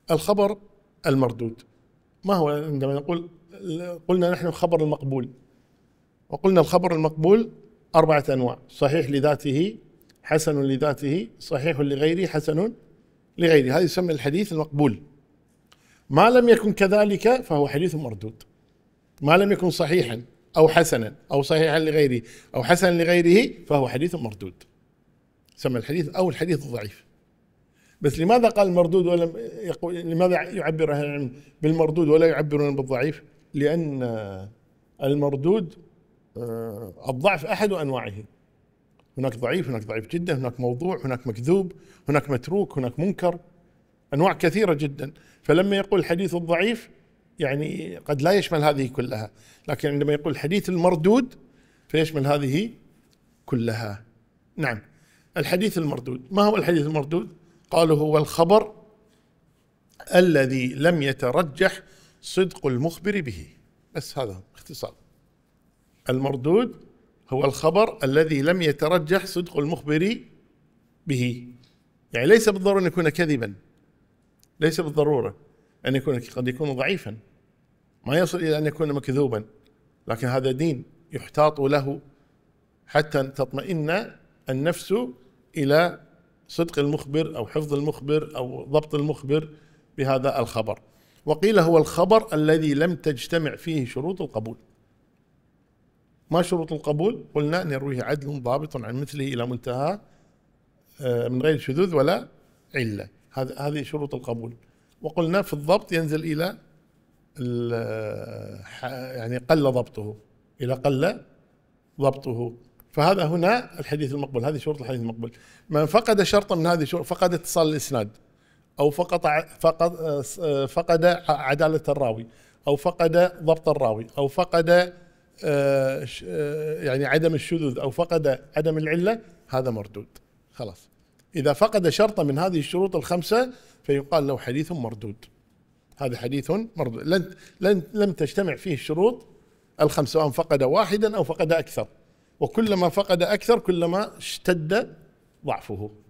الخبر المردود ما هو؟ عندما نقول قلنا نحن الخبر المقبول، وقلنا الخبر المقبول 4 أنواع: صحيح لذاته، حسن لذاته، صحيح لغيره، حسن لغيره. هذا يسمى الحديث المقبول. ما لم يكن كذلك فهو حديث مردود. ما لم يكن صحيحا أو حسنا أو صحيحا لغيره أو حسنا لغيره فهو حديث مردود، يسمى الحديث أو الحديث الضعيف. بس لماذا قال المردود ولم يقول؟ لماذا يعبر أهل العلم بالمردود ولا يعبرون بالضعيف؟ لأن المردود الضعف أحد أنواعه. هناك ضعيف، هناك ضعيف جدا، هناك موضوع، هناك مكذوب، هناك متروك، هناك منكر، أنواع كثيرة جدا. فلما يقول الحديث الضعيف يعني قد لا يشمل هذه كلها، لكن عندما يقول الحديث المردود فيشمل هذه كلها. نعم. الحديث المردود، ما هو الحديث المردود؟ قالوا هو الخبر الذي لم يترجح صدق المخبر به. بس هذا اختصار. المردود هو الخبر الذي لم يترجح صدق المخبر به، يعني ليس بالضرورة أن يكون كذبا، ليس بالضرورة أن يكون، قد يكون ضعيفا، ما يصل إلى أن يكون مكذوبا، لكن هذا دين يحتاط له حتى تطمئن النفس إلى صدق المخبر أو حفظ المخبر أو ضبط المخبر بهذا الخبر. وقيل هو الخبر الذي لم تجتمع فيه شروط القبول. ما شروط القبول؟ قلنا أن يرويه عدل ضابط عن مثله إلى منتهى من غير شذوذ ولا علة، هذه شروط القبول. وقلنا في الضبط ينزل إلى يعني قل ضبطه، إلى قل ضبطه. فهذا هنا الحديث المقبول، هذه شروط الحديث المقبول. من فقد شرطا من هذه الشروط، فقد اتصال الإسناد، أو فقد عدالة الراوي، أو فقد ضبط الراوي، أو فقد يعني عدم الشذوذ، أو فقد عدم العلة، هذا مردود. خلاص، إذا فقد شرطا من هذه الشروط الخمسة فيقال له حديث مردود. هذا حديث مردود لم تجتمع فيه الشروط الخمسة، سواء فقد واحدا أو فقد أكثر، وكلما فقد أكثر كلما اشتد ضعفه.